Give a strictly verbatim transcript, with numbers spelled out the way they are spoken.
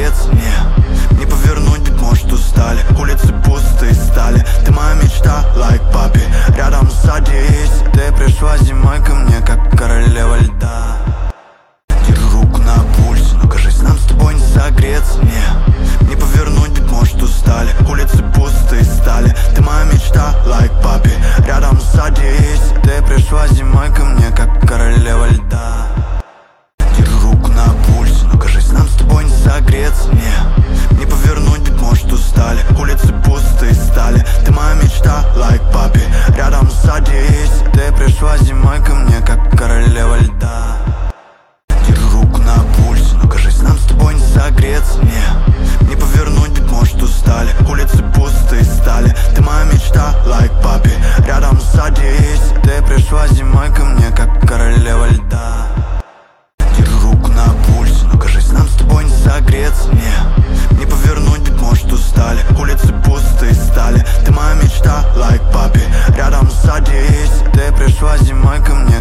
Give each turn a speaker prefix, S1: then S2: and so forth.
S1: согреться, не, не повернуть, быть может устали. Улицы пустые стали, ты моя мечта, like папи. Рядом садись, ты пришла зимой ко мне, как королева льда. Держу руку на пульсе, но кажись, нам с тобой не согреться, не, не повернуть, быть может устали. Улицы пустые стали, ты моя мечта, like папи. Рядом садись, ты пришла зимой ко мне, как королева льда. Держу руку на пульсе, но кажись, нам с тобой не согреться, не, не повернуть, быть может устали. Улицы пустые стали, ты моя мечта, like папи. Рядом садись, ты пришла зимой ко мне, как королева льда. Держу руку на пульсе, но кажись, нам с тобой не согреться, не, не повернуть, быть может устали. Улицы пустые стали, ты моя мечта, like папи. Рядом садись, ты пришла зимой ко мне, как королева льда. Держу руку на пульсе, но кажись, нам с тобой не согреться, не, не повернуть, быть может устали. Улицы пустые стали, ты моя мечта, like папи. Рядом садись, ты пришла зимой ко мне,